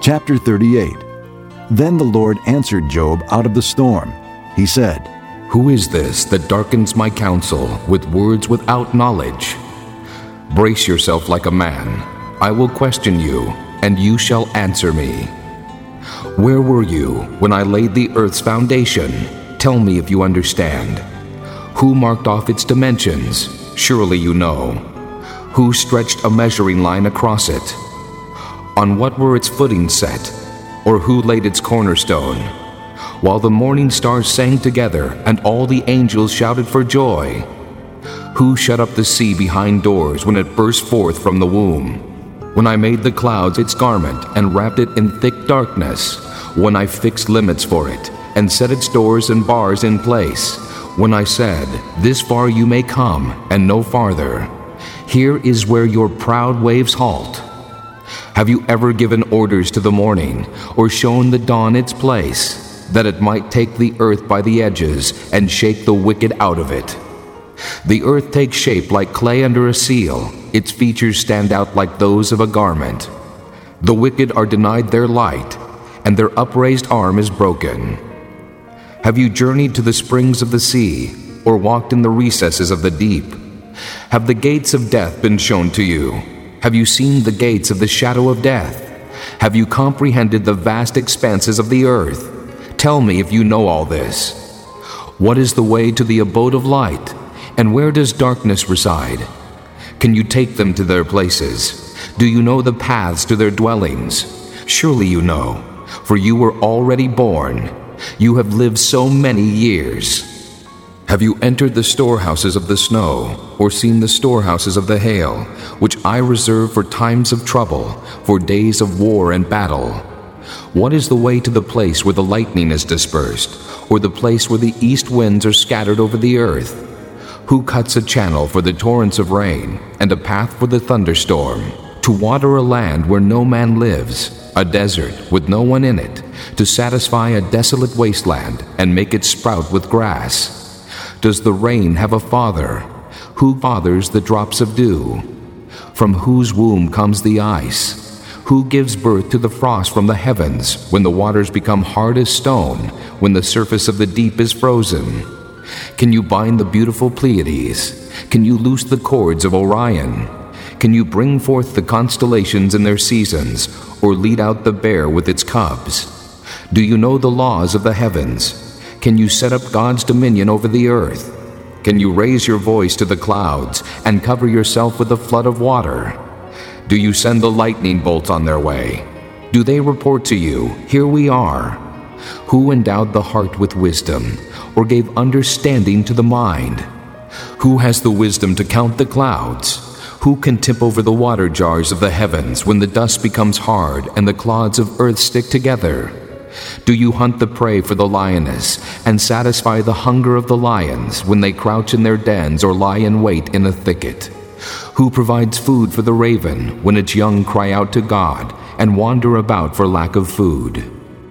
Chapter 38. Then the Lord answered Job out of the storm. He said, Who is this that darkens my counsel with words without knowledge? Brace yourself like a man. I will question you, and you shall answer me. Where were you when I laid the earth's foundation? Tell me if you understand. Who marked off its dimensions? Surely you know. Who stretched a measuring line across it? On what were its footings set? Or who laid its cornerstone? While the morning stars sang together and all the angels shouted for joy. Who shut up the sea behind doors when it burst forth from the womb? When I made the clouds its garment and wrapped it in thick darkness, when I fixed limits for it and set its doors and bars in place, when I said, This far you may come and no farther. Here is where your proud waves halt. Have you ever given orders to the morning, or shown the dawn its place, that it might take the earth by the edges and shake the wicked out of it? The earth takes shape like clay under a seal. Its features stand out like those of a garment. The wicked are denied their light, and their upraised arm is broken. Have you journeyed to the springs of the sea, or walked in the recesses of the deep? Have the gates of death been shown to you? Have you seen the gates of the shadow of death? Have you comprehended the vast expanses of the earth? Tell me if you know all this. What is the way to the abode of light, and where does darkness reside? Can you take them to their places? Do you know the paths to their dwellings? Surely you know, for you were already born. You have lived so many years. Have you entered the storehouses of the snow, or seen the storehouses of the hail, which I reserve for times of trouble, for days of war and battle? What is the way to the place where the lightning is dispersed, or the place where the east winds are scattered over the earth? Who cuts a channel for the torrents of rain, and a path for the thunderstorm, to water a land where no man lives, a desert with no one in it, to satisfy a desolate wasteland and make it sprout with grass? Does the rain have a father? Who fathers the drops of dew? From whose womb comes the ice? Who gives birth to the frost from the heavens, when the waters become hard as stone, when the surface of the deep is frozen? Can you bind the beautiful Pleiades? Can you loose the cords of Orion? Can you bring forth the constellations in their seasons, or lead out the bear with its cubs? Do you know the laws of the heavens? Can you set up God's dominion over the earth? Can you raise your voice to the clouds and cover yourself with a flood of water? Do you send the lightning bolts on their way? Do they report to you, Here we are? Who endowed the heart with wisdom, or gave understanding to the mind? Who has the wisdom to count the clouds? Who can tip over the water jars of the heavens when the dust becomes hard and the clods of earth stick together? Do you hunt the prey for the lioness and satisfy the hunger of the lions when they crouch in their dens or lie in wait in a thicket? Who provides food for the raven when its young cry out to God and wander about for lack of food?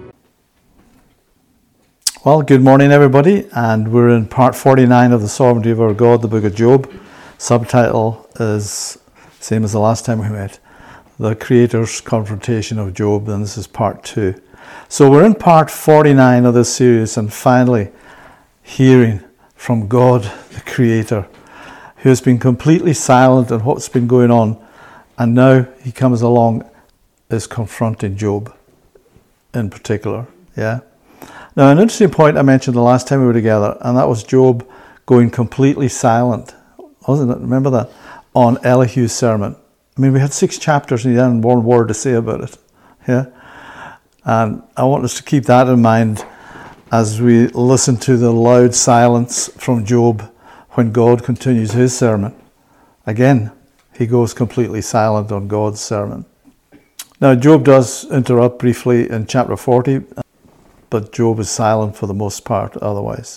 Well, good morning, everybody, and we're in part 49 of The Sovereignty of Our God, the book of Job. Subtitle is same as the last time we met, The Creator's Confrontation of Job, and this is part 2. So we're in part 49 of this series, and finally hearing from God, the Creator, who has been completely silent on what's been going on, and now he comes along, is confronting Job in particular. Yeah. Now, an interesting point I mentioned the last time we were together, and that was Job going completely silent, wasn't it? Remember that? On Elihu's sermon. I mean, we had 6 chapters and he hadn't one word to say about it. Yeah. And I want us to keep that in mind as we listen to the loud silence from Job when God continues his sermon. Again, he goes completely silent on God's sermon. Now, Job does interrupt briefly in chapter 40, but Job is silent for the most part otherwise.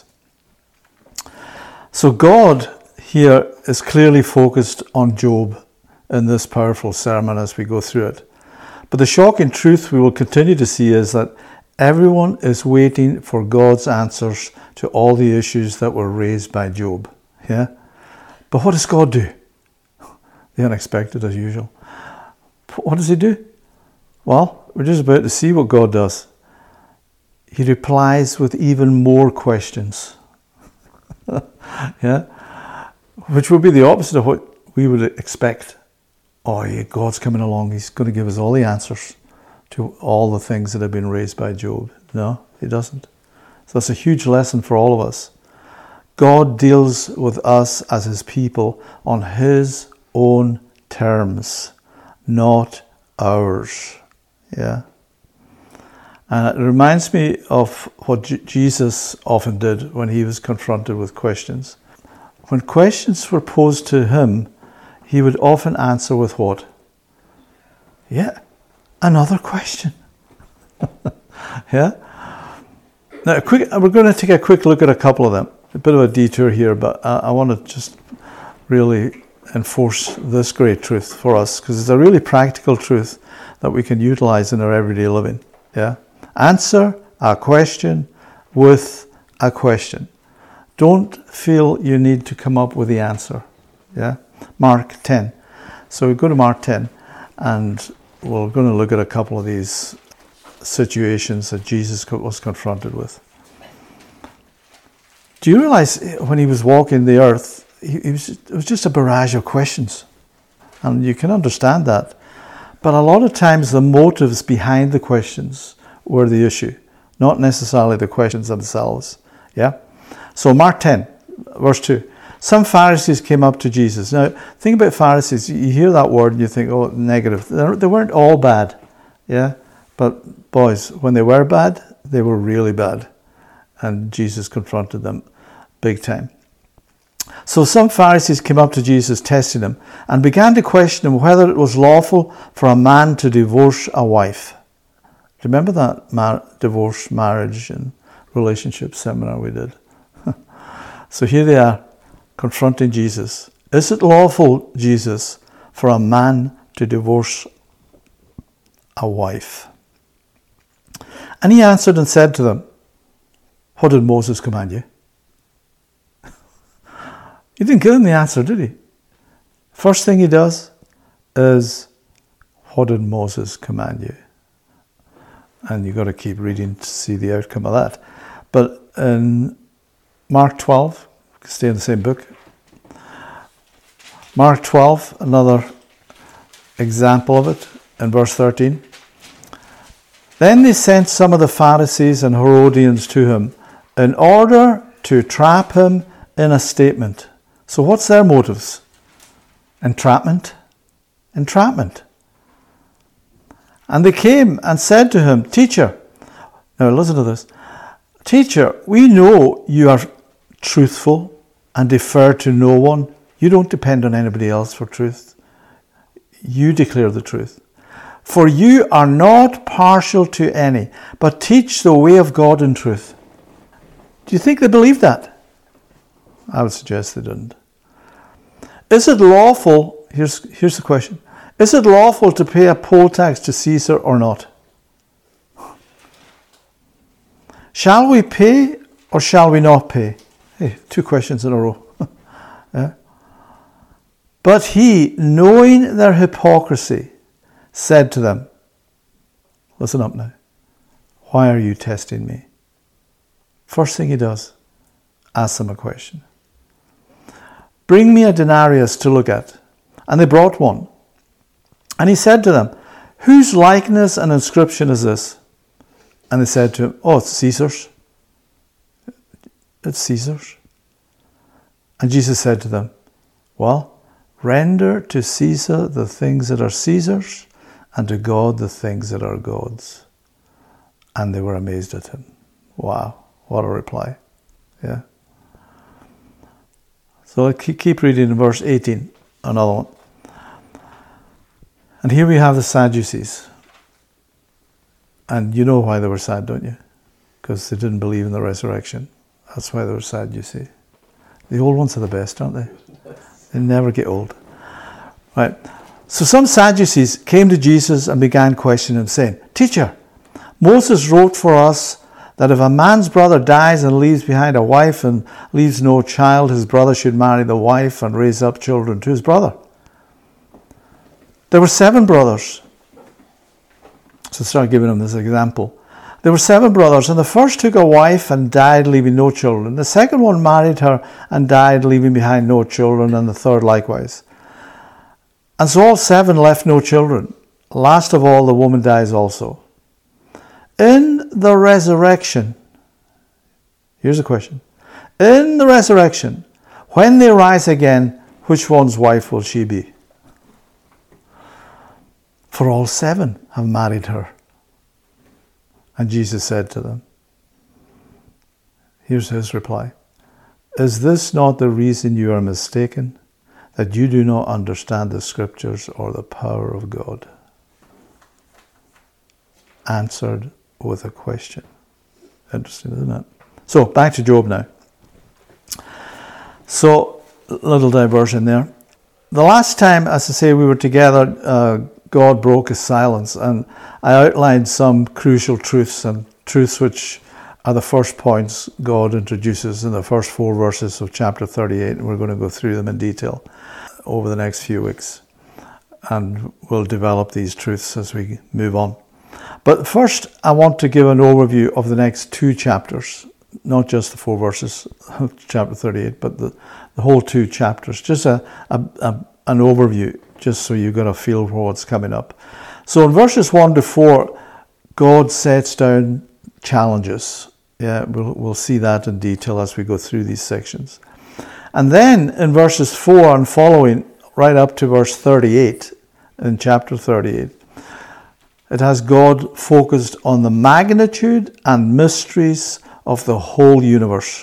So God here is clearly focused on Job in this powerful sermon as we go through it. But the shocking truth we will continue to see is that everyone is waiting for God's answers to all the issues that were raised by Job. Yeah? But what does God do? The unexpected as usual. What does he do? Well, we're just about to see what God does. He replies with even more questions. Yeah? Which would be the opposite of what we would expect. Oh yeah, God's coming along. He's going to give us all the answers to all the things that have been raised by Job. No, he doesn't. So that's a huge lesson for all of us. God deals with us as his people on his own terms, not ours. Yeah. And it reminds me of what Jesus often did when he was confronted with questions. When questions were posed to him, he would often answer with what? Yeah, another question. Yeah. Now, we're going to take a quick look at a couple of them. A bit of a detour here, but I want to just really enforce this great truth for us, because it's a really practical truth that we can utilize in our everyday living. Yeah. Answer a question with a question. Don't feel you need to come up with the answer. Yeah. Mark 10. So we go to Mark 10, and we're going to look at a couple of these situations that Jesus was confronted with. Do you realize when he was walking the earth, it was just a barrage of questions? And you can understand that. But a lot of times the motives behind the questions were the issue, not necessarily the questions themselves. Yeah? So Mark 10, verse 2. Some Pharisees came up to Jesus. Now, think about Pharisees. You hear that word and you think, oh, negative. They weren't all bad. Yeah? But boys, when they were bad, they were really bad. And Jesus confronted them big time. So some Pharisees came up to Jesus, testing him, and began to question him whether it was lawful for a man to divorce a wife. Remember that divorce, marriage, and relationship seminar we did? So here they are, confronting Jesus. Is it lawful, Jesus, for a man to divorce a wife? And he answered and said to them, what did Moses command you? He didn't give them the answer, did he? First thing he does is, what did Moses command you? And you've got to keep reading to see the outcome of that. But in Mark 12, stay in the same book. Mark 12, another example of it, in verse 13. Then they sent some of the Pharisees and Herodians to him in order to trap him in a statement. So what's their motives? Entrapment. Entrapment. And they came and said to him, Teacher, now listen to this. Teacher, we know you are truthful and defer to no one. You don't depend on anybody else for truth. You declare the truth. For you are not partial to any, but teach the way of God in truth. Do you think they believed that? I would suggest they didn't. Is it lawful, here's the question, is it lawful to pay a poll tax to Caesar or not? Shall we pay or shall we not pay? Hey, two questions in a row. Yeah. But he, knowing their hypocrisy, said to them, listen up now, why are you testing me? First thing he does, ask them a question. Bring me a denarius to look at. And they brought one. And he said to them, whose likeness and inscription is this? And they said to him, oh, it's Caesar's. It's Caesar's. And Jesus said to them, well, render to Caesar the things that are Caesar's, and to God the things that are God's. And they were amazed at him. Wow, what a reply. Yeah. So keep reading in verse 18, another one. And here we have the Sadducees. And you know why they were sad, don't you? Because they didn't believe in the resurrection. That's why they were sad, you see. The old ones are the best, aren't they? They never get old. Right. So some Sadducees came to Jesus and began questioning him, saying, Teacher, Moses wrote for us that if a man's brother dies and leaves behind a wife and leaves no child, his brother should marry the wife and raise up children to his brother. There were 7 brothers. So start giving him this example. There were 7 brothers, and the first took a wife and died, leaving no children. The second one married her and died, leaving behind no children, and the third likewise. And so all 7 left no children. Last of all, the woman dies also. In the resurrection, here's a question. In the resurrection, when they rise again, which one's wife will she be? For all 7 have married her. And Jesus said to them, here's his reply, is this not the reason you are mistaken, that you do not understand the scriptures or the power of God? Answered with a question. Interesting, isn't it? So, back to Job now. So, little diversion there. The last time, as I say, we were together, God broke his silence, and I outlined some crucial truths, and truths which are the first points God introduces in the first 4 verses of chapter 38, and we're going to go through them in detail over the next few weeks, and we'll develop these truths as we move on. But first, I want to give an overview of the next 2 chapters, not just the 4 verses of chapter 38, but the whole 2 chapters, just an overview, just so you get a feel for what's coming up. So in verses 1 to 4, God sets down challenges. Yeah, we'll see that in detail as we go through these sections. And then in verses 4 and following, right up to verse 38, in chapter 38, it has God focused on the magnitude and mysteries of the whole universe,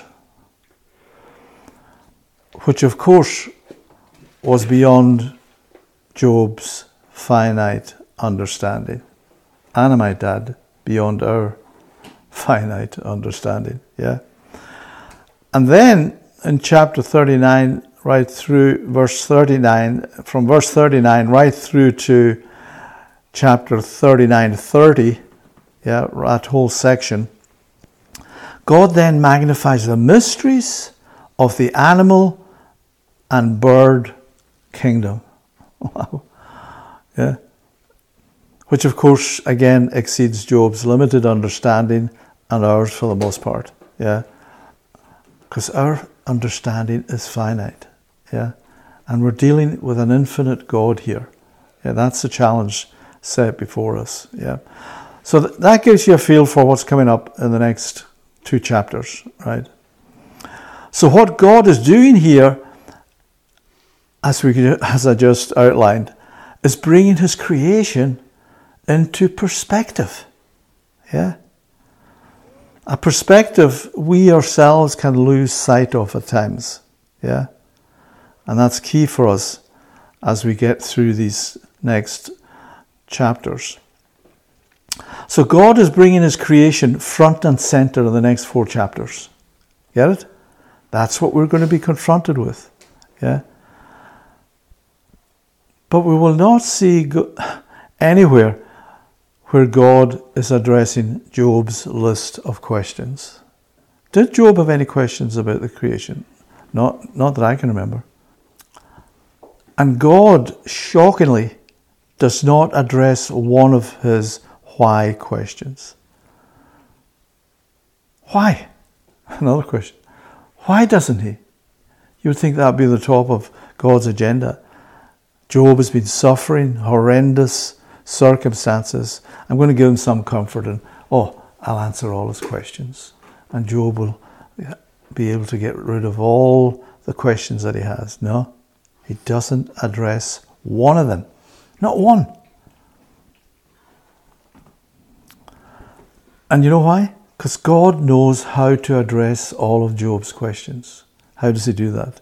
which of course was beyond Job's finite understanding. And I might add, beyond our finite understanding. Yeah. And then in chapter 39, right through verse 39, from verse 39 right through to chapter 39-30, yeah, that whole section, God then magnifies the mysteries of the animal and bird kingdom. Wow. Yeah. Which of course again exceeds Job's limited understanding and ours for the most part. Yeah. Because our understanding is finite. Yeah. And we're dealing with an infinite God here. Yeah, that's the challenge set before us. Yeah. So that gives you a feel for what's coming up in the next 2 chapters, right? So what God is doing here, as I just outlined, is bringing his creation into perspective. Yeah. A perspective we ourselves can lose sight of at times. Yeah. And that's key for us as we get through these next chapters. So God is bringing his creation front and center in the next 4 chapters. Get it? That's what we're going to be confronted with. Yeah. But we will not see anywhere where God is addressing Job's list of questions. Did Job have any questions about the creation? Not that I can remember. And God, shockingly, does not address one of his why questions. Why? Another question. Why doesn't he? You would think that would be the top of God's agenda. Job has been suffering horrendous circumstances. I'm going to give him some comfort and, I'll answer all his questions. And Job will be able to get rid of all the questions that he has. No, he doesn't address one of them. Not one. And you know why? Because God knows how to address all of Job's questions. How does he do that?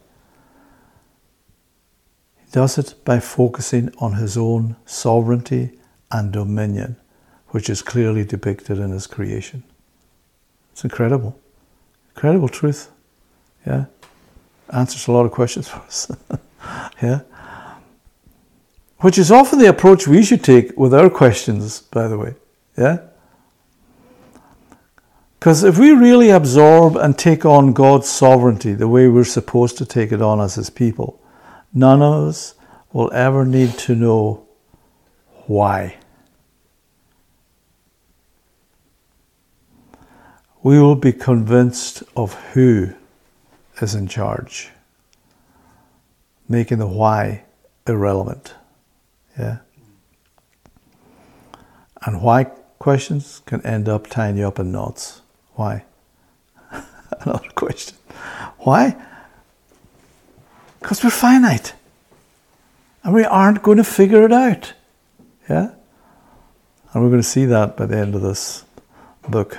He does it by focusing on his own sovereignty and dominion, which is clearly depicted in his creation. It's incredible. Incredible truth. Yeah. Answers a lot of questions for us. Yeah. Which is often the approach we should take with our questions, by the way. Yeah. Because if we really absorb and take on God's sovereignty the way we're supposed to take it on as his people, none of us will ever need to know why. we will be convinced of who is in charge, making the why irrelevant. Yeah? And why questions can end up tying you up in knots. Why? Another question. Why? Because we're finite. And we aren't going to figure it out. Yeah? And we're going to see that by the end of this book.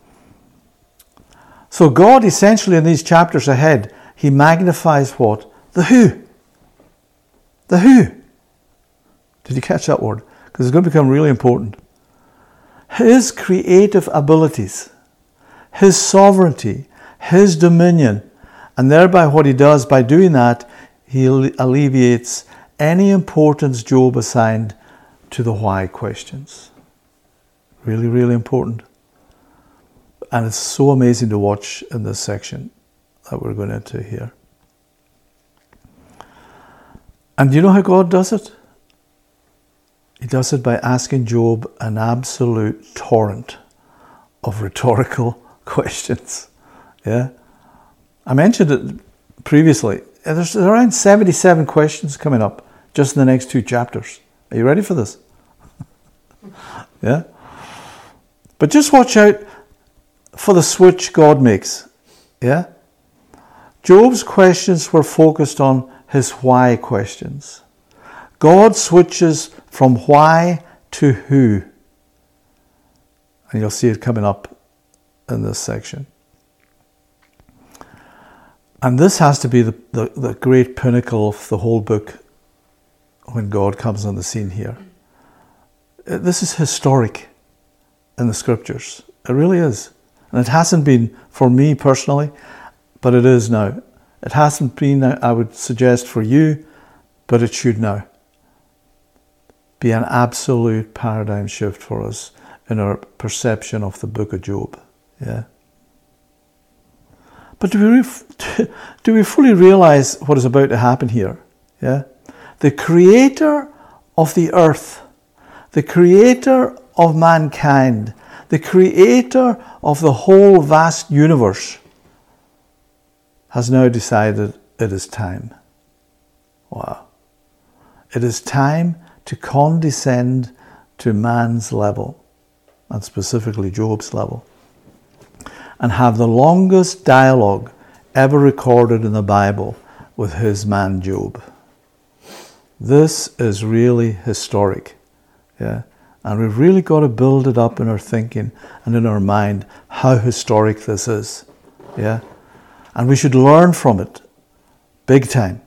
So God, essentially in these chapters ahead, he magnifies what? The who. The who. Did you catch that word? Because it's going to become really important. His creative abilities, his sovereignty, his dominion, and thereby what he does by doing that, he alleviates any importance Job assigned to the why questions. Really, really important. And it's so amazing to watch in this section that we're going into here. And do you know how God does it? He does it by asking Job an absolute torrent of rhetorical questions. Yeah? I mentioned it previously. There's around 77 questions coming up just in the next 2 chapters. Are you ready for this? Yeah? But just watch out for the switch God makes. Yeah? Job's questions were focused on his why questions. God switches from why to who. And you'll see it coming up in this section. And this has to be the great pinnacle of the whole book when God comes on the scene here. This is historic in the scriptures. It really is. And it hasn't been for me personally, but it is now. It hasn't been, I would suggest, for you, but it should now be an absolute paradigm shift for us in our perception of the book of Job. Yeah. But do we fully realize what is about to happen here? Yeah. The creator of the earth, the creator of mankind, the creator of the whole vast universe has now decided it is time. Wow. It is time to condescend to man's level, and specifically Job's level, and have the longest dialogue ever recorded in the Bible with his man Job. This is really historic. Yeah? And we've really got to build it up in our thinking and in our mind how historic this is. Yeah? And we should learn from it big time.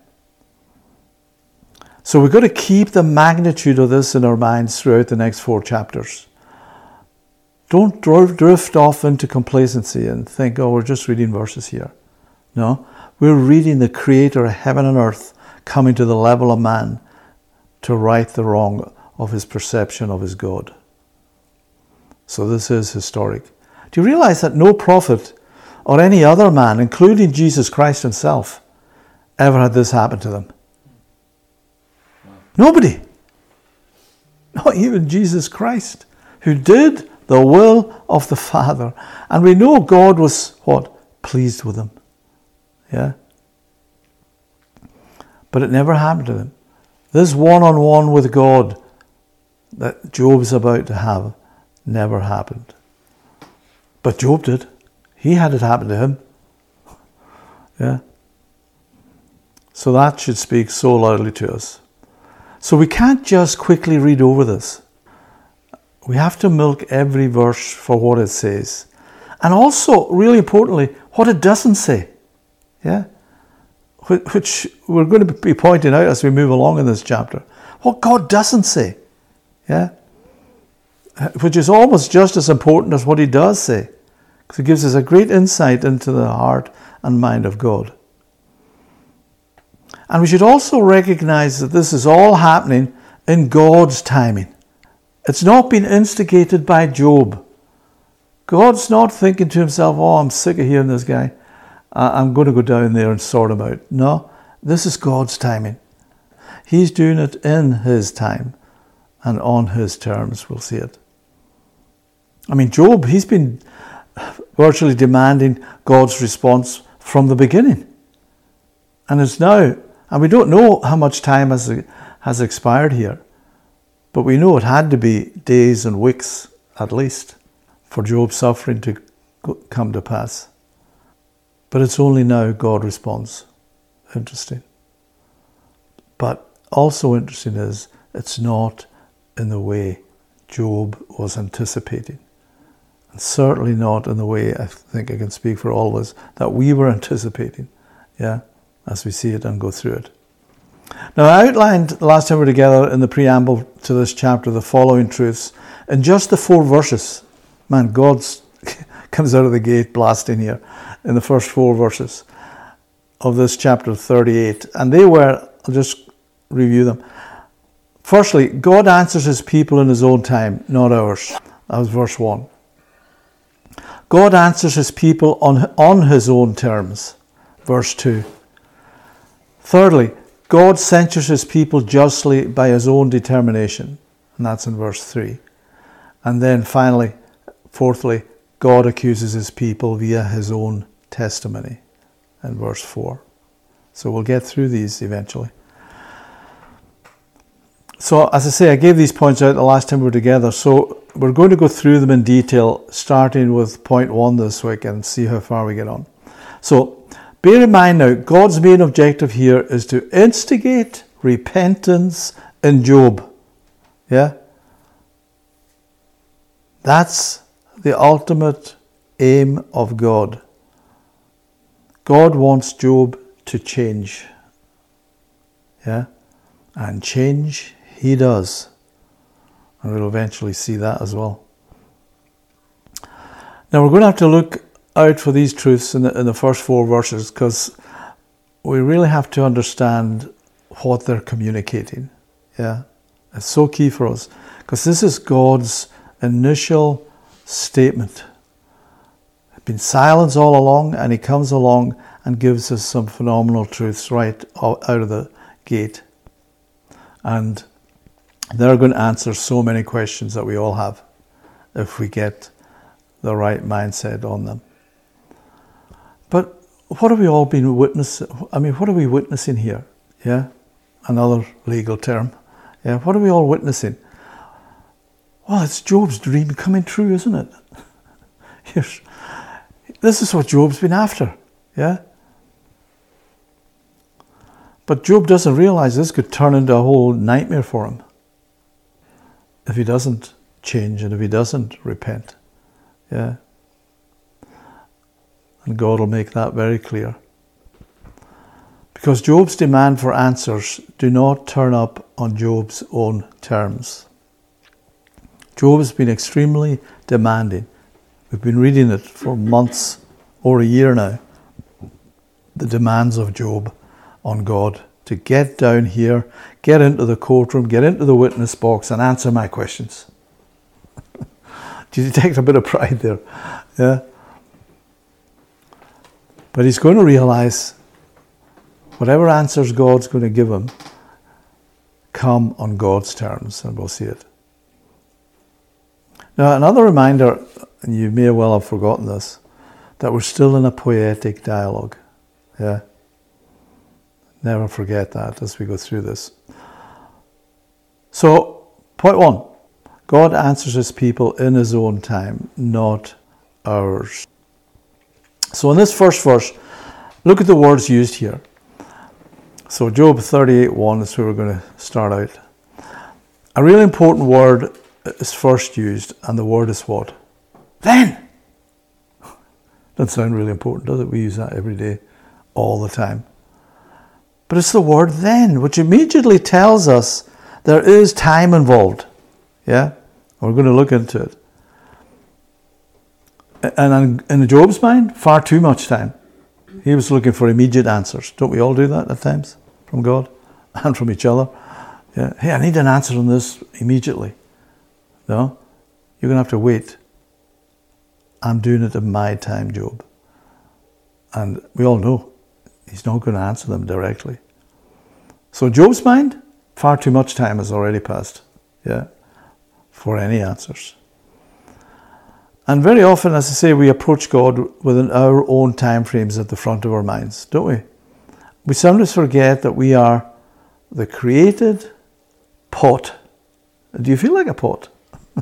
So we've got to keep the magnitude of this in our minds throughout the next 4 chapters. Don't drift off into complacency and think, oh, we're just reading verses here. No, we're reading the creator of heaven and earth coming to the level of man to right the wrong of his perception of his God. So this is historic. Do you realize that no prophet or any other man, including Jesus Christ himself, ever had this happen to them? Nobody. Not even Jesus Christ, who did the will of the Father. And we know God was, what? Pleased with him. Yeah? But it never happened to him. This one-on-one with God that Job's about to have never happened. But Job did. He had it happen to him. Yeah? So that should speak so loudly to us. So we can't just quickly read over this. We have to milk every verse for what it says. And also, really importantly, what it doesn't say. Yeah? Which we're going to be pointing out as we move along in this chapter. What God doesn't say. Yeah? Which is almost just as important as what he does say. Because it gives us a great insight into the heart and mind of God. And we should also recognize that this is all happening in God's timing. It's not been instigated by Job. God's not thinking to himself, oh, I'm sick of hearing this guy. I'm going to go down there and sort him out. No, this is God's timing. He's doing it in his time and on his terms. We'll see it. I mean, Job, virtually demanding God's response from the beginning. And it's now, and we don't know how much time has expired here, but we know it had to be days and weeks at least for Job's suffering to come to pass. But it's only now God responds. Interesting. But also interesting is it's not in the way Job was anticipating. And certainly not in the way, I think I can speak for all of us, that we were anticipating. Yeah, as we see it and go through it. Now, I outlined last time we were together in the preamble to this chapter the following truths in just the 4 verses. Man, God comes out of the gate blasting here in the first 4 verses of this chapter 38. And they were, I'll just review them. Firstly, God answers his people in his own time, not ours. That was verse 1. God answers his people on his own terms, verse 2. Thirdly, God censures his people justly by his own determination, and that's in verse 3. And then finally, fourthly, God accuses his people via his own testimony, in verse 4. So we'll get through these eventually. So as I say, I gave these points out the last time we were together, so we're going to go through them in detail, starting with point 1 this week and see how far we get on. So bear in mind now, God's main objective here is to instigate repentance in Job. Yeah? That's the ultimate aim of God. God wants Job to change. Yeah? And change he does. And we'll eventually see that as well. Now we're going to have to look out for these truths in the first 4 verses, because we really have to understand what they're communicating. Yeah, it's so key for us, because this is God's initial statement. It's been silence all along, and he comes along and gives us some phenomenal truths right out of the gate. And they're going to answer so many questions that we all have if we get the right mindset on them. But what have we all been witnessing? I mean, what are we witnessing here? Yeah, another legal term. Yeah, what are we all witnessing? Well, it's Job's dream coming true, isn't it? This is what Job's been after. Yeah. But Job doesn't realize this could turn into a whole nightmare for him if he doesn't change and if he doesn't repent. Yeah. And God will make that very clear. Because Job's demand for answers do not turn up on Job's own terms. Job has been extremely demanding. We've been reading it for months or a year now. The demands of Job on God to get down here, get into the courtroom, get into the witness box and answer my questions. Do you detect a bit of pride there? Yeah. But he's going to realize whatever answers God's going to give him come on God's terms, and we'll see it. Now, another reminder, and you may well have forgotten this, that we're still in a poetic dialogue. Yeah. Never forget that as we go through this. So, point 1. God answers his people in his own time, not ours. So in this first verse, look at the words used here. So Job 38:1 is where we're going to start out. A really important word is first used, and the word is what? Then! Doesn't sound really important, does it? We use that every day, all the time. But it's the word then, which immediately tells us there is time involved. Yeah? We're going to look into it. And in Job's mind, far too much time. He was looking for immediate answers. Don't we all do that at times? From God and from each other. Yeah. Hey, I need an answer on this immediately. No? You're going to have to wait. I'm doing it in my time, Job. And we all know he's not going to answer them directly. So in Job's mind, far too much time has already passed. Yeah. For any answers. And very often, as I say, we approach God within our own time frames at the front of our minds, don't we? We sometimes forget that we are the created pot. Do you feel like a pot?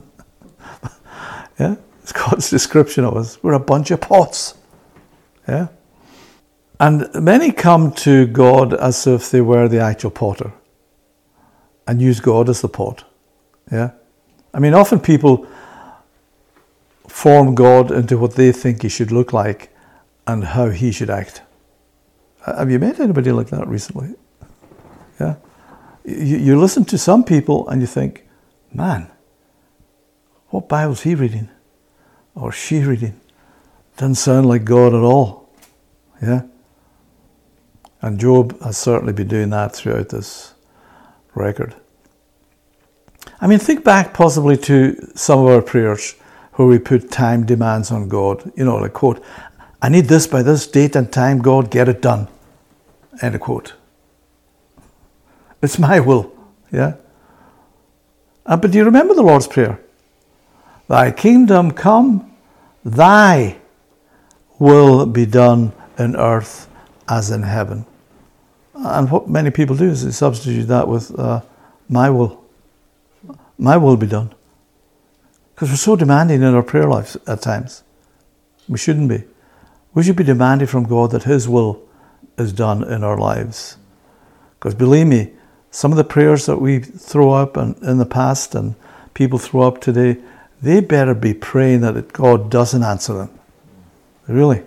Yeah, it's God's description of us. We're a bunch of pots. Yeah. And many come to God as if they were the actual potter and use God as the pot. Yeah. I mean, often people form God into what they think he should look like and how he should act. Have you met anybody like that recently? Yeah. You listen to some people and you think, man, what Bible's he reading? Or she reading? Doesn't sound like God at all. Yeah. And Job has certainly been doing that throughout this record. I mean, think back possibly to some of our prayers where we put time demands on God. You know, like, quote, I need this by this date and time, God, get it done. End of quote. It's my will. Yeah. But do you remember the Lord's Prayer? Thy kingdom come, thy will be done in earth as in heaven. And what many people do is they substitute that with my will. My will be done. Because we're so demanding in our prayer lives at times. We shouldn't be. We should be demanding from God that his will is done in our lives. Because believe me, some of the prayers that we throw up in the past and people throw up today, they better be praying that God doesn't answer them. Really.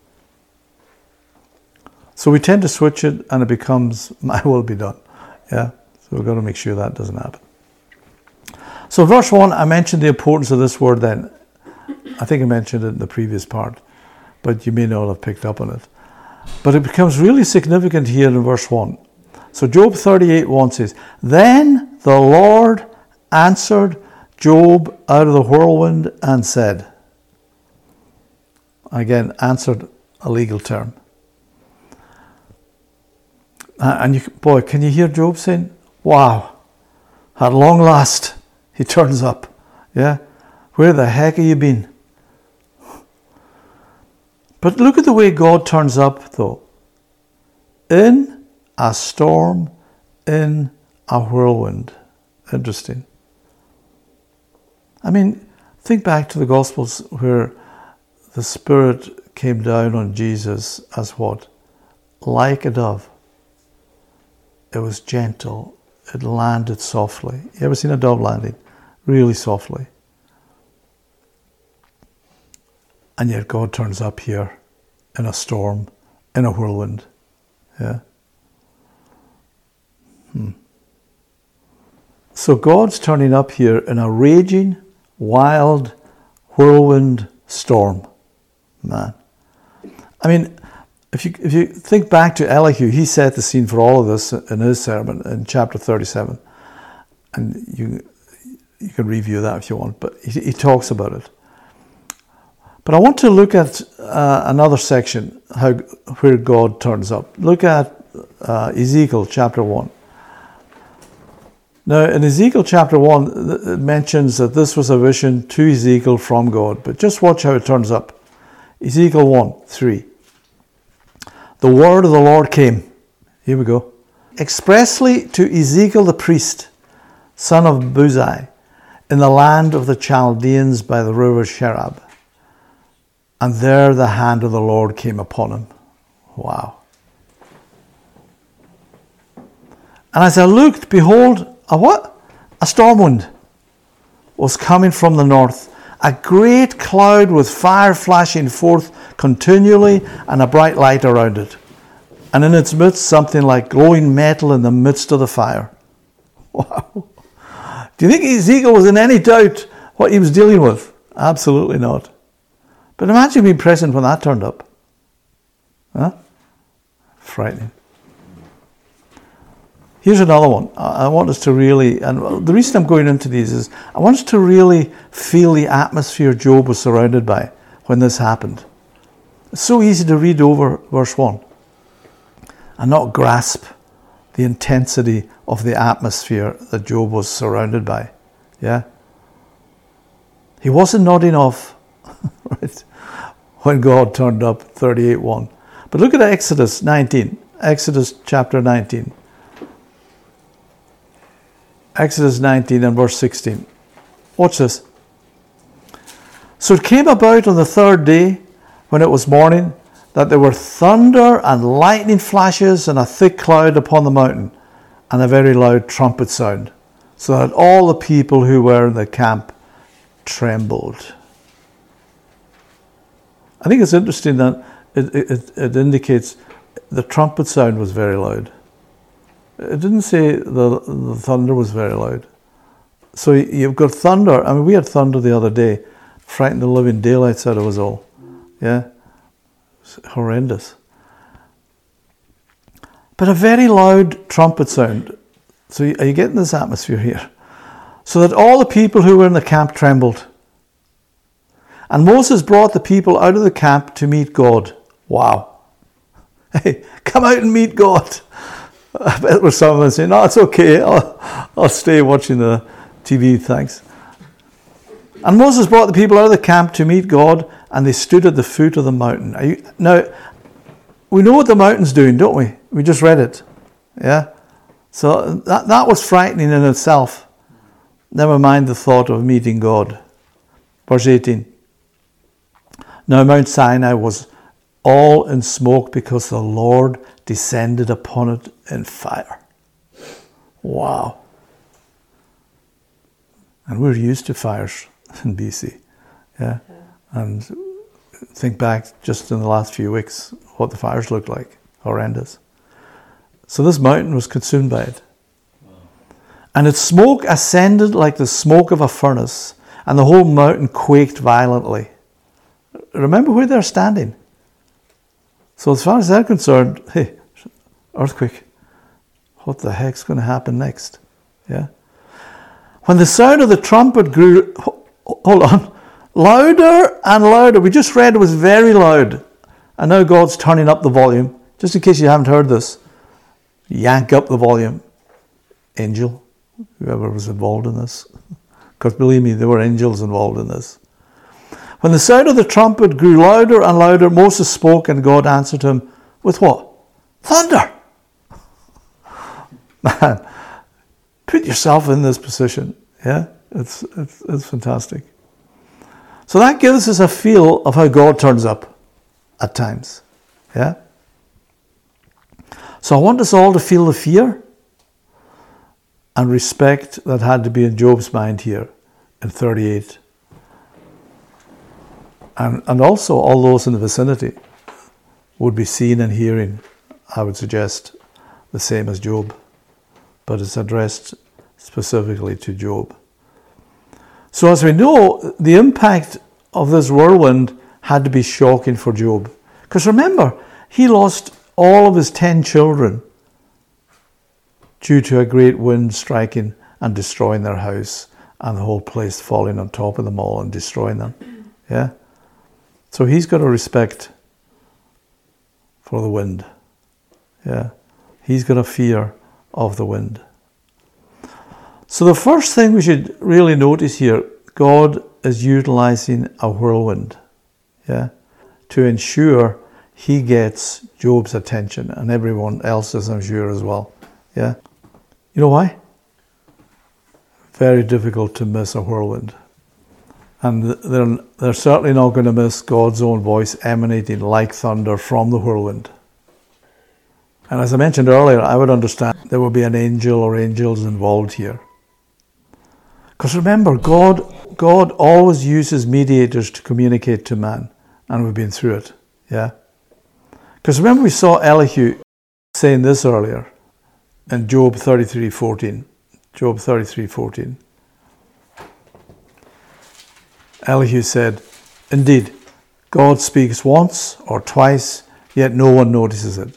So we tend to switch it and it becomes, my will be done. Yeah. So we've got to make sure that doesn't happen. So verse 1, I mentioned the importance of this word then. I think I mentioned it in the previous part, but you may not have picked up on it. But it becomes really significant here in verse 1. So Job 38:1 says, Then the Lord answered Job out of the whirlwind and said. Again, answered, a legal term. And can you hear Job saying, wow, at long last, he turns up. Yeah? Where the heck have you been? But look at the way God turns up, though. In a storm, in a whirlwind. Interesting. I mean, think back to the Gospels where the Spirit came down on Jesus as what? Like a dove. It was gentle. It landed softly. You ever seen a dove landing? Really softly. And yet God turns up here in a storm, in a whirlwind. Yeah. So God's turning up here in a raging, wild, whirlwind storm. Man. I mean, if you think back to Elihu, he set the scene for all of this in his sermon in chapter 37. And you can review that if you want, but he talks about it. But I want to look at another section, where God turns up. Look at Ezekiel chapter 1. Now, in Ezekiel chapter 1, it mentions that this was a vision to Ezekiel from God. But just watch how it turns up. Ezekiel 1:3. The word of the Lord came. Here we go. Expressly to Ezekiel the priest, son of Buzi, in the land of the Chaldeans by the river Cherab. And there the hand of the Lord came upon him. Wow. And as I looked, behold, a what? A storm wind was coming from the north. A great cloud with fire flashing forth continually and a bright light around it. And in its midst, something like glowing metal in the midst of the fire. Wow. Do you think Ezekiel was in any doubt what he was dealing with? Absolutely not. But imagine being present when that turned up. Huh? Frightening. Here's another one. I want us to really, and the reason I'm going into these is, I want us to really feel the atmosphere Job was surrounded by when this happened. It's so easy to read over verse 1 and not grasp the intensity of the atmosphere that Job was surrounded by. Yeah? He wasn't nodding off. right? When God turned up, 38:1. But look at Exodus 19. Exodus chapter 19. Exodus 19 and verse 16. Watch this. So it came about on the third day, when it was morning, that there were thunder and lightning flashes and a thick cloud upon the mountain, and a very loud trumpet sound, so that all the people who were in the camp trembled. I think it's interesting that it indicates the trumpet sound was very loud. It didn't say the thunder was very loud. So you've got thunder. I mean, we had thunder the other day, frightened the living daylights out of us all. Yeah, it's horrendous. But a very loud trumpet sound. So are you getting this atmosphere here? So that all the people who were in the camp trembled. And Moses brought the people out of the camp to meet God. Wow. Hey, come out and meet God. I bet there was someone saying, no, it's okay. I'll stay watching the TV, thanks. And Moses brought the people out of the camp to meet God, and they stood at the foot of the mountain. Now, we know what the mountain's doing, don't we? We just read it. Yeah? So that was frightening in itself. Never mind the thought of meeting God. Verse 18. Now Mount Sinai was all in smoke because the Lord descended upon it in fire. Wow. And we're used to fires in BC. Yeah. And think back just in the last few weeks what the fires looked like. Horrendous. So this mountain was consumed by it. And its smoke ascended like the smoke of a furnace, and the whole mountain quaked violently. Remember where they're standing. So as far as they're concerned, hey, earthquake. What the heck's going to happen next? Yeah. When the sound of the trumpet grew, hold on, louder and louder. We just read it was very loud. And now God's turning up the volume. Just in case you haven't heard this, yank up the volume. Angel, whoever was involved in this. Because believe me, there were angels involved in this. When the sound of the trumpet grew louder and louder, Moses spoke, and God answered him with what? Thunder! Man, put yourself in this position. Yeah, it's fantastic. So that gives us a feel of how God turns up at times. Yeah. So I want us all to feel the fear and respect that had to be in Job's mind here in 38. And also all those in the vicinity would be seeing and hearing, I would suggest, the same as Job. But it's addressed specifically to Job. So as we know, the impact of this whirlwind had to be shocking for Job. Because remember, he lost all of his 10 children due to a great wind striking and destroying their house, and the whole place falling on top of them all and destroying them. Yeah? So he's got a respect for the wind. Yeah? He's got a fear of the wind. So the first thing we should really notice here, God is utilizing a whirlwind, yeah, to ensure he gets Job's attention, and everyone else's, I'm sure, as well. Yeah. You know why? Very difficult to miss a whirlwind. And they're certainly not going to miss God's own voice emanating like thunder from the whirlwind. And as I mentioned earlier, I would understand there will be an angel or angels involved here. Because remember, God always uses mediators to communicate to man. And we've been through it. Yeah? Because remember we saw Elihu saying this earlier in Job 33:14. Job 33:14. Elihu said, indeed, God speaks once or twice, yet no one notices it.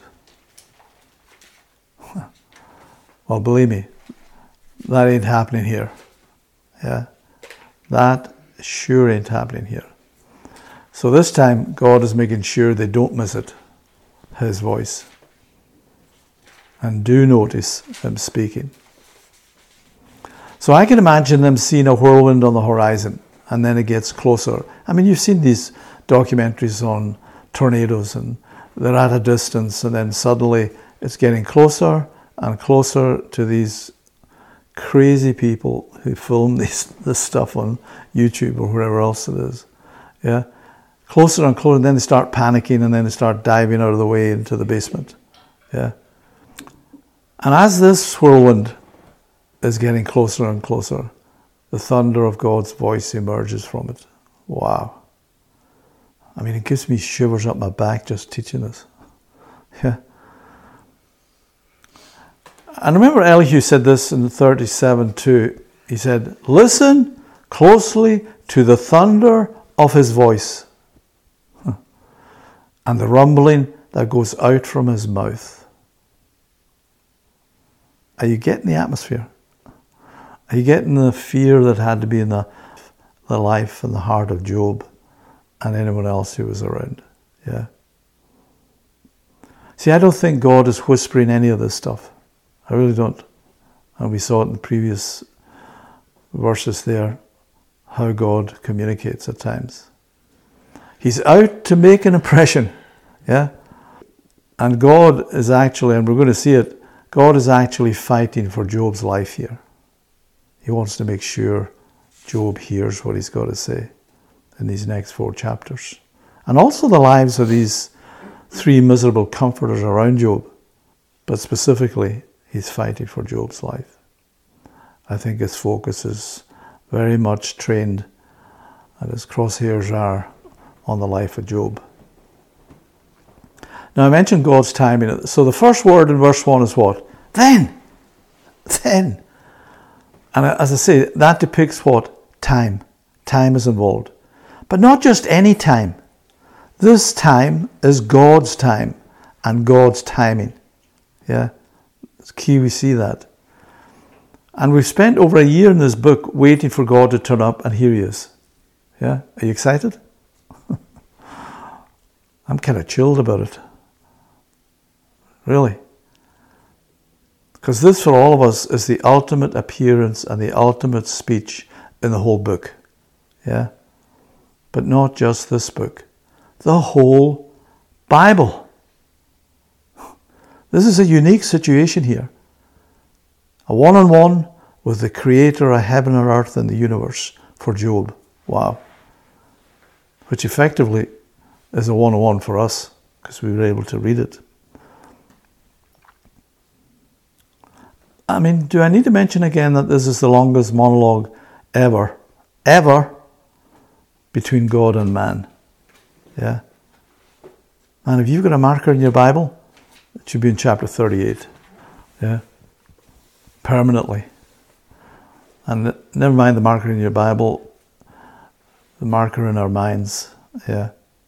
Well, believe me, that ain't happening here. Yeah, that sure ain't happening here. So this time, God is making sure they don't miss it, his voice. And do notice him speaking. So I can imagine them seeing a whirlwind on the horizon and then it gets closer. I mean, you've seen these documentaries on tornadoes, and they're at a distance, and then suddenly it's getting closer and closer to these crazy people who film this stuff on YouTube or wherever else it is. Yeah, closer and closer, and then they start panicking, and then they start diving out of the way into the basement. Yeah, and as this whirlwind is getting closer and closer, the thunder of God's voice emerges from it. Wow. I mean, it gives me shivers up my back just teaching this. Yeah. And remember Elihu said this in 37:2. He said, listen closely to the thunder of his voice and the rumbling that goes out from his mouth. Are you getting the atmosphere? Are you getting the fear that had to be in the life and the heart of Job and anyone else who was around? Yeah. See, I don't think God is whispering any of this stuff. I really don't. And we saw it in the previous verses there, how God communicates at times. He's out to make an impression. Yeah. And God is actually, and we're going to see it, God is actually fighting for Job's life here. He wants to make sure Job hears what he's got to say in these next 4 chapters. And also the lives of these 3 miserable comforters around Job. But specifically, he's fighting for Job's life. I think his focus is very much trained, and his crosshairs are on the life of Job. Now I mentioned God's timing. So the first word in verse 1 is what? Then. And as I say, that depicts what? Time. Time is involved. But not just any time. This time is God's time and God's timing. Yeah? It's key we see that. And we've spent over a year in this book waiting for God to turn up, and here he is. Yeah? Are you excited? I'm kind of chilled about it. Really. Because this for all of us is the ultimate appearance and the ultimate speech in the whole book. Yeah? But not just this book. The whole Bible. This is a unique situation here. A one-on-one with the Creator of heaven and earth and the universe for Job. Wow. Which effectively is a one-on-one for us because we were able to read it. I mean, do I need to mention again that this is the longest monologue ever between God and man? Yeah. And if you've got a marker in your Bible, it should be in chapter 38. Yeah. Permanently. And never mind the marker in your Bible, the marker in our minds. Yeah.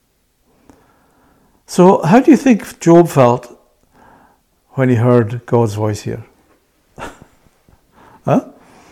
So how do you think Job felt when he heard God's voice here? Huh?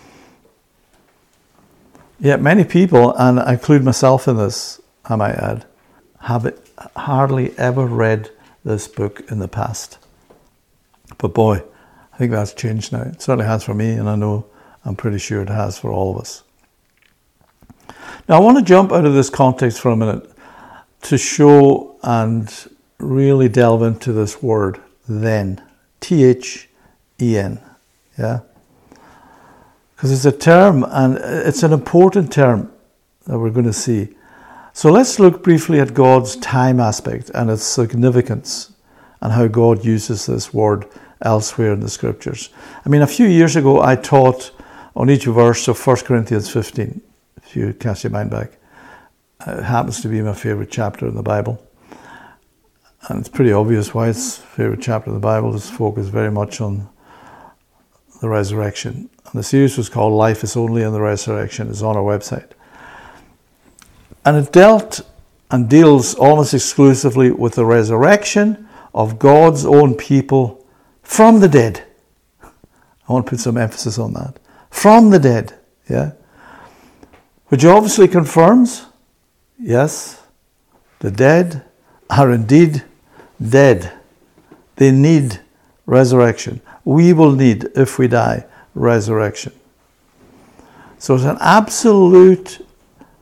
Yet many people, and I include myself in this, I might add, have hardly ever read this book in the past. But boy, I think that's changed now. It certainly has for me, and I'm pretty sure it has for all of us. Now I want to jump out of this context for a minute to show and really delve into this word, then. T-H-E-N. Yeah? Because it's a term, and it's an important term that we're going to see. So let's look briefly at God's time aspect and its significance and how God uses this word elsewhere in the scriptures. I mean, a few years ago I taught on each verse of 1 Corinthians 15, if you cast your mind back. It happens to be my favourite chapter in the Bible. And it's pretty obvious why it's favourite chapter in the Bible. It's focused very much on the resurrection. And the series was called Life is Only in the Resurrection. It's on our website. And it dealt and deals almost exclusively with the resurrection of God's own people from the dead. I want to put some emphasis on that. From the dead, yeah? Which obviously confirms, yes, the dead are indeed dead. They need resurrection. We will need, if we die, resurrection. So it's an absolute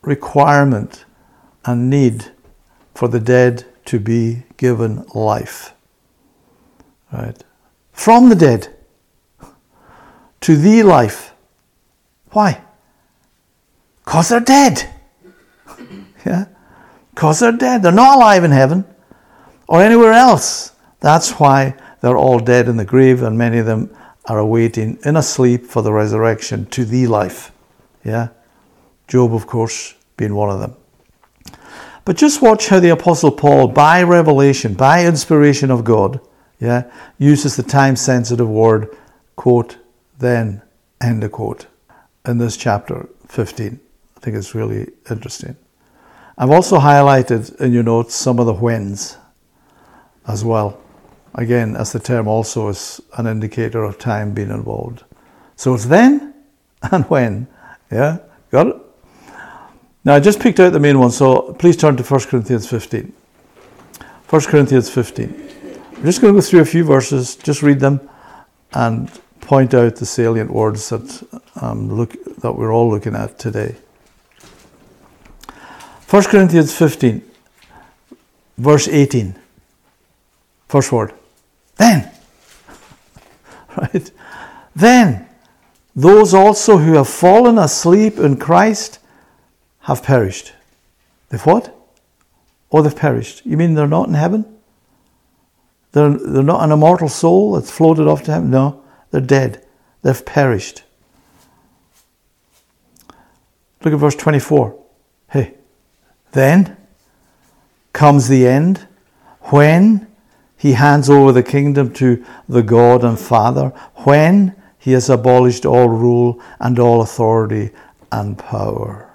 requirement and need for the dead to be given life. Right? From the dead to the life. Why? Because they're dead. Yeah? Because they're dead. They're not alive in heaven or anywhere else. That's why they're all dead in the grave, and many of them are awaiting in a sleep for the resurrection to the life. Yeah? Job, of course, being one of them. But just watch how the Apostle Paul, by revelation, by inspiration of God, yeah, uses the time-sensitive word, quote, then, end of quote, in this chapter 15. I think it's really interesting. I've also highlighted in your notes some of the whens as well. Again, as the term also is an indicator of time being involved. So it's then and when. Yeah, got it? Now I just picked out the main one, so please turn to 1 Corinthians 15. 1 Corinthians 15. I'm just going to go through a few verses, just read them and point out the salient words that that we're all looking at today. 1 Corinthians 15, verse 18. First word. Then. Right? Then those also who have fallen asleep in Christ have perished. They've what? Oh, they've perished. You mean they're not in heaven? They're not an immortal soul that's floated off to heaven? No, they're dead. They've perished. Look at verse 24. Hey, then comes the end when he hands over the kingdom to the God and Father, when he has abolished all rule and all authority and power.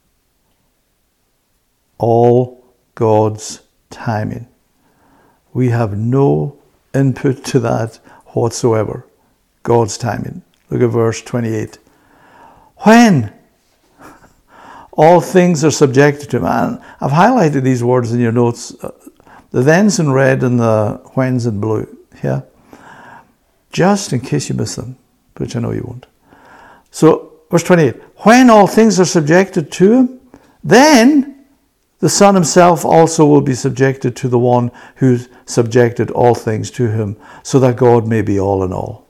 All God's timing. We have no input to that whatsoever. God's timing. Look at verse 28. When all things are subjected to him. And I've highlighted these words in your notes. The thens in red and the whens in blue. Yeah? Just in case you miss them, which I know you won't. So, verse 28. When all things are subjected to him, then the Son himself also will be subjected to the one who subjected all things to him, so that God may be all in all.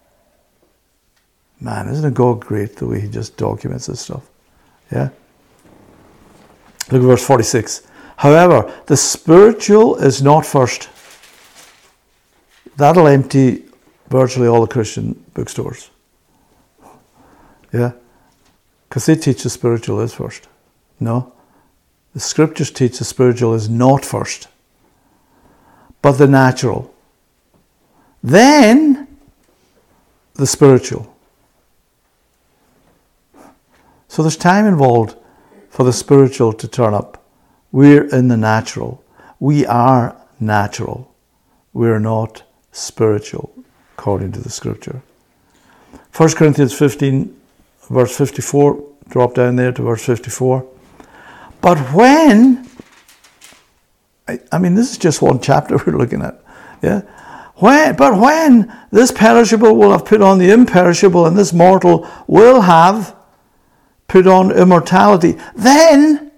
Man, isn't God great the way he just documents this stuff? Yeah? Look at verse 46. However, the spiritual is not first. That'll empty virtually all the Christian bookstores. Yeah? Because they teach the spiritual is first. No. The scriptures teach the spiritual is not first, but the natural. Then the spiritual. So there's time involved for the spiritual to turn up. We're in the natural. We are natural. We're not spiritual, according to the scripture. 1 Corinthians 15, verse 54, drop down there to verse 54. But when, I mean, this is just one chapter we're looking at. Yeah. But when this perishable will have put on the imperishable, and this mortal will have put on immortality, then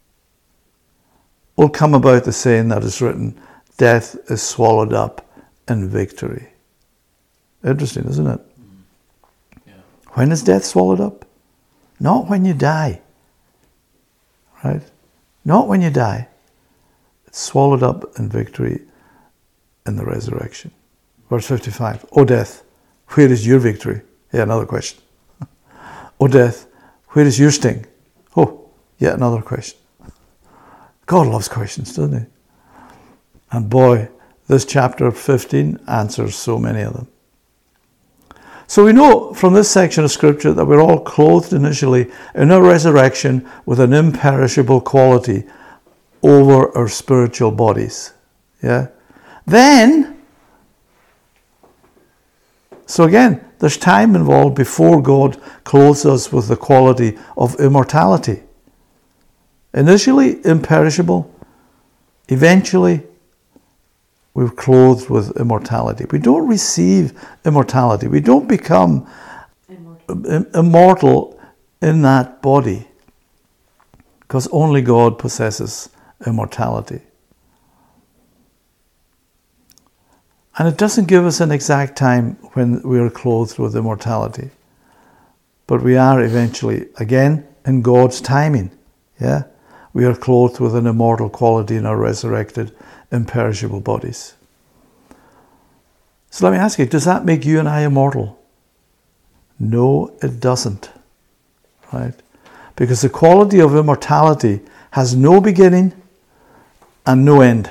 will come about the saying that is written, death is swallowed up in victory. Interesting, isn't it? Yeah. When is death swallowed up? Not when you die. Right? Not when you die. It's swallowed up in victory in the resurrection. Verse 55. O death, where is your victory? Yeah, another question. O death, where is your sting? Oh, yet another question. God loves questions, doesn't he? And boy, this chapter 15 answers so many of them. So we know from this section of scripture that we're all clothed initially in our resurrection with an imperishable quality over our spiritual bodies. Yeah? Then, so again, there's time involved before God clothes us with the quality of immortality. Initially imperishable, eventually we're clothed with immortality. We don't receive immortality. We don't become immortal in that body. because only God possesses immortality. And it doesn't give us an exact time when we are clothed with immortality. But we are eventually, again, in God's timing. Yeah? We are clothed with an immortal quality in our resurrected, imperishable bodies. So let me ask you, does that make you and I immortal? No, it doesn't. Right? Because the quality of immortality has no beginning and no end.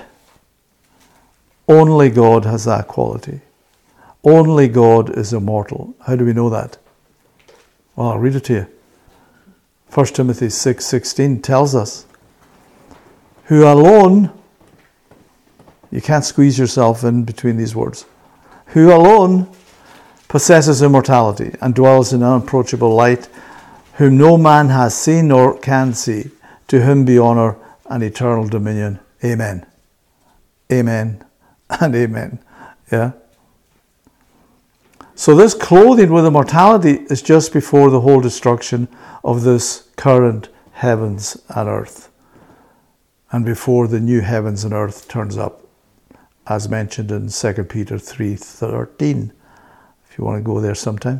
Only God has that quality. Only God is immortal. How do we know that? Well, I'll read it to you. 1 Timothy 6:16 tells us, who alone, you can't squeeze yourself in between these words, who alone possesses immortality and dwells in unapproachable light, whom no man has seen nor can see, to whom be honour and eternal dominion. Amen. Amen and amen. Yeah. So this clothing with immortality is just before the whole destruction of this current heavens and earth, and before the new heavens and earth turns up, as mentioned in 2 Peter 3:13, if you want to go there sometime.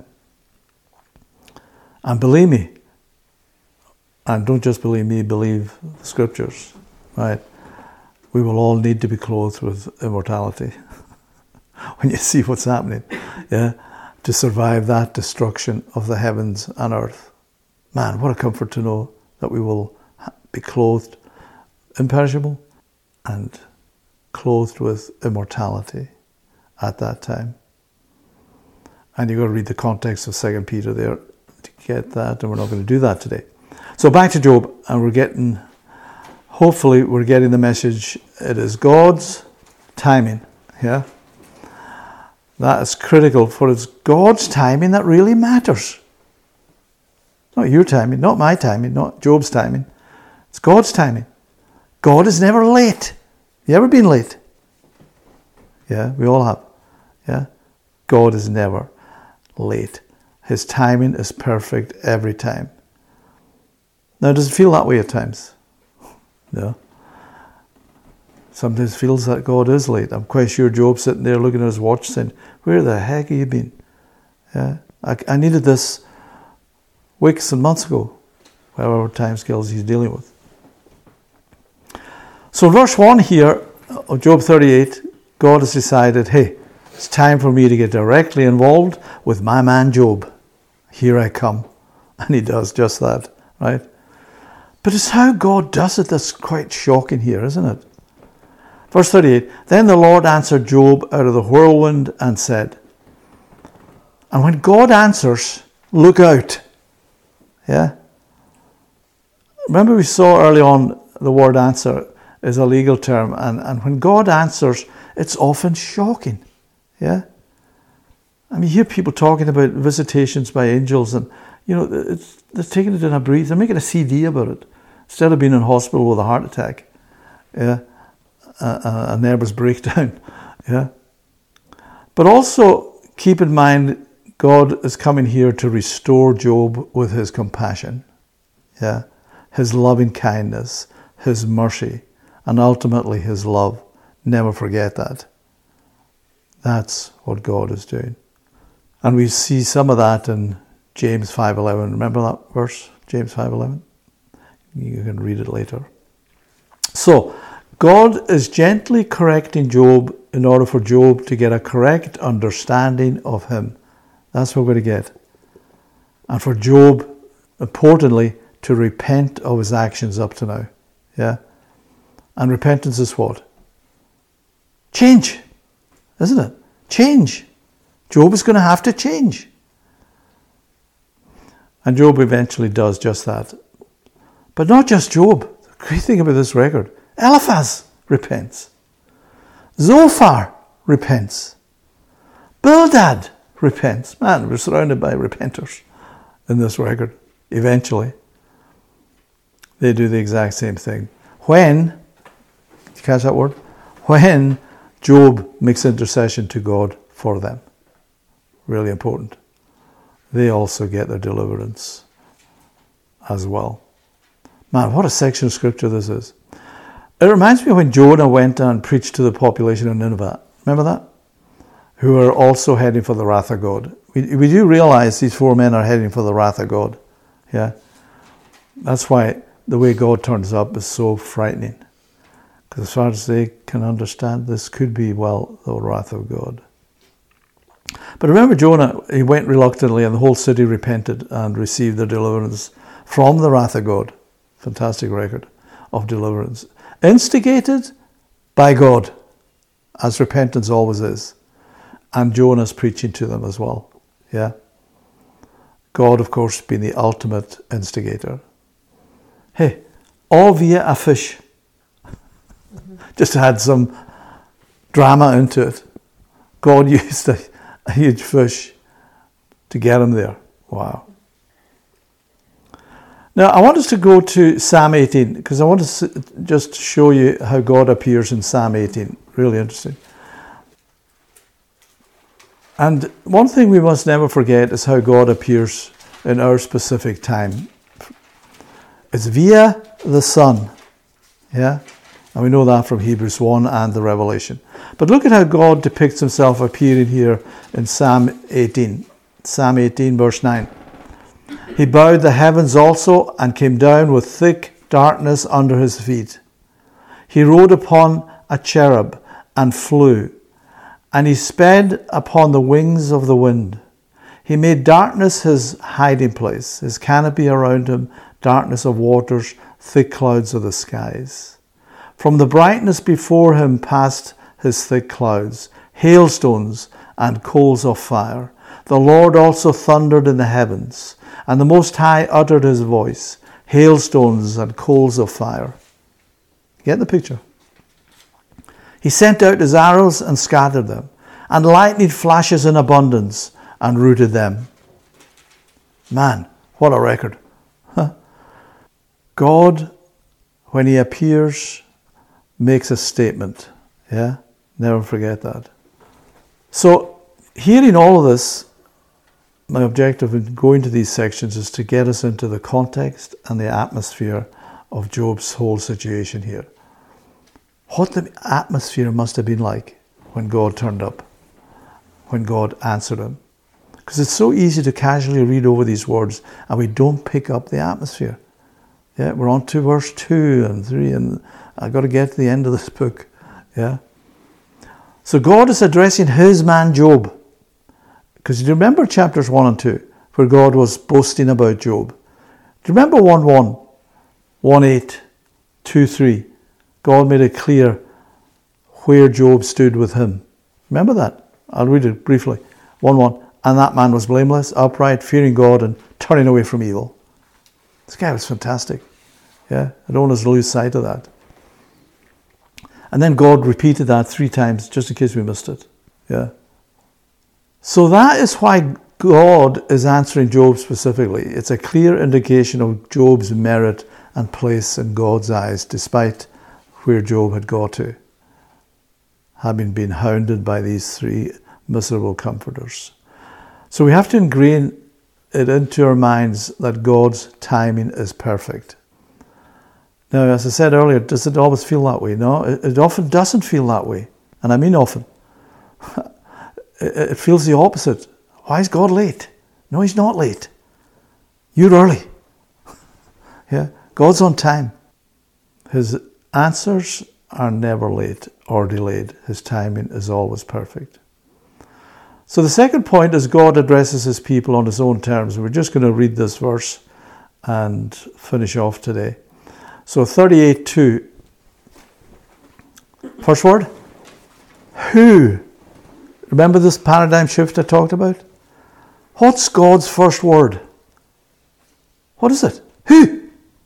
And believe me, and don't just believe me, believe the scriptures, right? We will all need to be clothed with immortality when you see what's happening, yeah, to survive that destruction of the heavens and earth. Man, what a comfort to know that we will be clothed imperishable and clothed with immortality at that time. And you've got to read the context of 2 Peter there to get that, and we're not going to do that today. So back to Job, and hopefully we're getting the message. It is God's timing, yeah? That is critical, for it's God's timing that really matters. Not your timing, not my timing, not Job's timing. It's God's timing. God is never late. You ever been late? Yeah, we all have. Yeah? God is never late. His timing is perfect every time. Now, does it feel that way at times? No. Sometimes it feels that God is late. I'm quite sure Job's sitting there looking at his watch saying, where the heck have you been? Yeah, I needed this weeks and months ago, whatever time scales he's dealing with. So verse 1 here of Job 38, God has decided, hey, it's time for me to get directly involved with my man Job. Here I come. And he does just that, right? But it's how God does it that's quite shocking here, isn't it? Verse 38, then the Lord answered Job out of the whirlwind and said, and when God answers, look out. Yeah? Remember we saw early on the word answer is a legal term, and when God answers, it's often shocking. Yeah? I mean, you hear people talking about visitations by angels, and they're taking it in a breeze. They're making a CD about it instead of being in hospital with a heart attack. Yeah, a nervous breakdown. Yeah, but also keep in mind, God is coming here to restore Job with His compassion. Yeah, His loving kindness, His mercy, and ultimately His love. Never forget that. That's what God is doing. And we see some of that in James 5:11. Remember that verse? James 5:11? You can read it later. So, God is gently correcting Job in order for Job to get a correct understanding of Him. That's what we're going to get. And for Job, importantly, to repent of his actions up to now. Yeah? And repentance is what? Change. Isn't it? Change. Job is going to have to change. And Job eventually does just that. But not just Job. The great thing about this record, Eliphaz repents. Zophar repents. Bildad repents. Man, we're surrounded by repenters in this record. Eventually, they do the exact same thing. When, did you catch that word? When Job makes intercession to God for them. Really important. They also get their deliverance as well. Man, what a section of scripture this is. It reminds me of when Jonah went and preached to the population of Nineveh. Remember that? Who are also heading for the wrath of God. We do realize these 4 men are heading for the wrath of God. Yeah? That's why the way God turns up is so frightening. Because as far as they can understand, this could be, well, the wrath of God. But remember Jonah, he went reluctantly and the whole city repented and received their deliverance from the wrath of God. Fantastic record of deliverance. Instigated by God, as repentance always is. And Jonah's preaching to them as well. Yeah? God, of course, being the ultimate instigator. Hey, all via a fish. Just to add some drama into it. God used a huge fish to get him there. Wow. Now, I want us to go to Psalm 18, because I want to just show you how God appears in Psalm 18. Really interesting. And one thing we must never forget is how God appears in our specific time. It's via the Son. Yeah? And we know that from Hebrews 1 and the Revelation. But look at how God depicts himself appearing here in Psalm 18. Psalm 18, verse 9. He bowed the heavens also and came down with thick darkness under his feet. He rode upon a cherub and flew, and he sped upon the wings of the wind. He made darkness his hiding place, his canopy around him, darkness of waters, thick clouds of the skies. From the brightness before him passed his thick clouds, hailstones and coals of fire. The Lord also thundered in the heavens, and the Most High uttered his voice, hailstones and coals of fire. Get the picture? He sent out his arrows and scattered them, and lightning flashes in abundance and rooted them. Man, what a record. God, when he appears, makes a statement. Yeah? Never forget that. So, hearing all of this, my objective in going to these sections is to get us into the context and the atmosphere of Job's whole situation here. What the atmosphere must have been like when God turned up, when God answered him. Because it's so easy to casually read over these words and we don't pick up the atmosphere. Yeah, we're on to verse 2 and 3 and I've got to get to the end of this book. Yeah. So God is addressing his man Job. Because you remember chapters 1 and 2, where God was boasting about Job. Do you remember 1:1, 1:8, 2:3? God made it clear where Job stood with him. Remember that? I'll read it briefly. 1:1, and that man was blameless, upright, fearing God, and turning away from evil. This guy was fantastic. Yeah, I don't want us to lose sight of that. And then God repeated that 3 times, just in case we missed it. Yeah. So that is why God is answering Job specifically. It's a clear indication of Job's merit and place in God's eyes, despite where Job had got to, having been hounded by these 3 miserable comforters. So we have to ingrain it into our minds that God's timing is perfect. Now, as I said earlier, does it always feel that way? No, it often doesn't feel that way. And I mean often. It feels the opposite. Why is God late? No, he's not late. You're early. Yeah, God's on time. His answers are never late or delayed. His timing is always perfect. So the second point is God addresses his people on his own terms. We're just going to read this verse and finish off today. So 38:2. First word. Who? Remember this paradigm shift I talked about? What's God's first word? What is it? Who?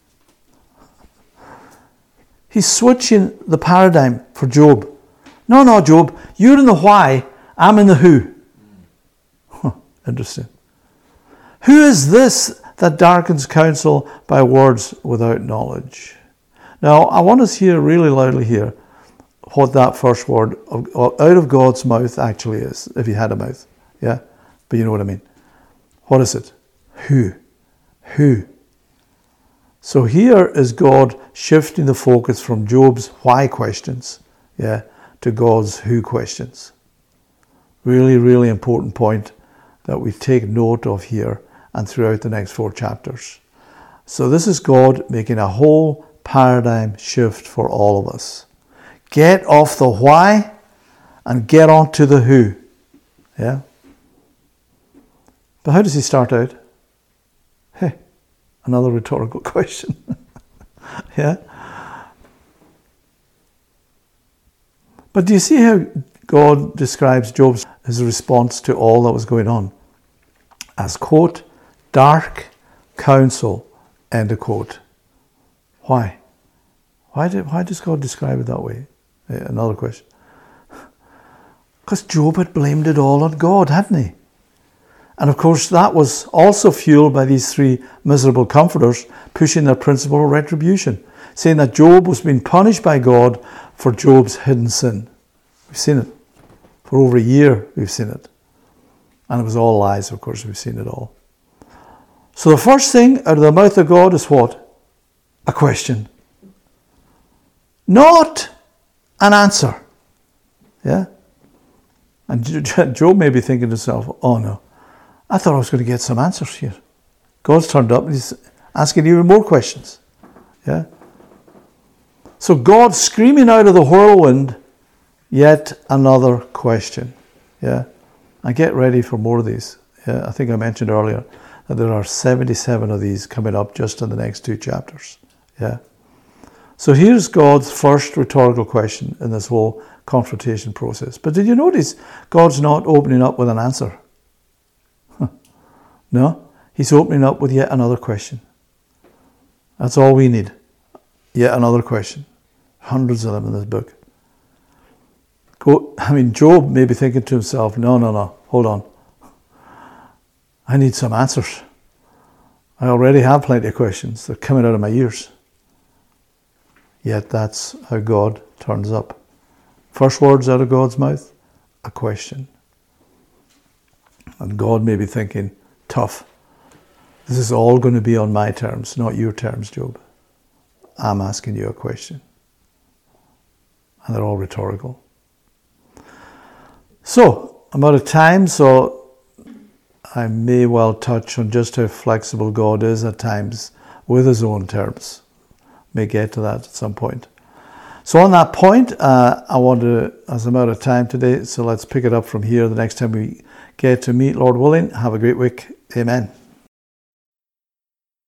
He's switching the paradigm for Job. No, Job, you're in the why, I'm in the who. Interesting. Who is this that darkens counsel by words without knowledge? Now, I want us here really loudly here what that first word out of God's mouth actually is, if he had a mouth. Yeah? But you know what I mean. What is it? Who? Who? So here is God shifting the focus from Job's why questions, to God's who questions. Really, really important point that we take note of here and throughout the next 4 chapters. So this is God making a whole paradigm shift for all of us. Get off the why and get on to the who. Yeah? But how does he start out? Hey, another rhetorical question. Yeah? But do you see how God describes his response to all that was going on? As, quote, dark counsel, end of quote. Why? Why does God describe it that way? Another question. Because Job had blamed it all on God, hadn't he? And of course that was also fueled by these 3 miserable comforters pushing their principle of retribution, saying that Job was being punished by God for Job's hidden sin. We've seen it. For over a year we've seen it. And it was all lies, of course, we've seen it all. So the first thing out of the mouth of God is what? A question. Not an answer. Yeah? And Job may be thinking to himself, oh no, I thought I was going to get some answers here. God's turned up and he's asking even more questions. Yeah? So God screaming out of the whirlwind, yet another question. Yeah? And get ready for more of these. Yeah? I think I mentioned earlier that there are 77 of these coming up just in the next 2 chapters. Yeah? So here's God's first rhetorical question in this whole confrontation process. But did you notice God's not opening up with an answer? No, he's opening up with yet another question. That's all we need. Yet another question. Hundreds of them in this book. Job may be thinking to himself, no, hold on. I need some answers. I already have plenty of questions. They're coming out of my ears. Yet that's how God turns up. First words out of God's mouth, a question. And God may be thinking, tough. This is all going to be on my terms, not your terms, Job. I'm asking you a question. And they're all rhetorical. So, I'm out of time, so I may well touch on just how flexible God is at times with his own terms. May get to that at some point. So on that point, I want to, as I'm out of time today, so let's pick it up from here the next time we get to meet, Lord willing. Have a great week. Amen.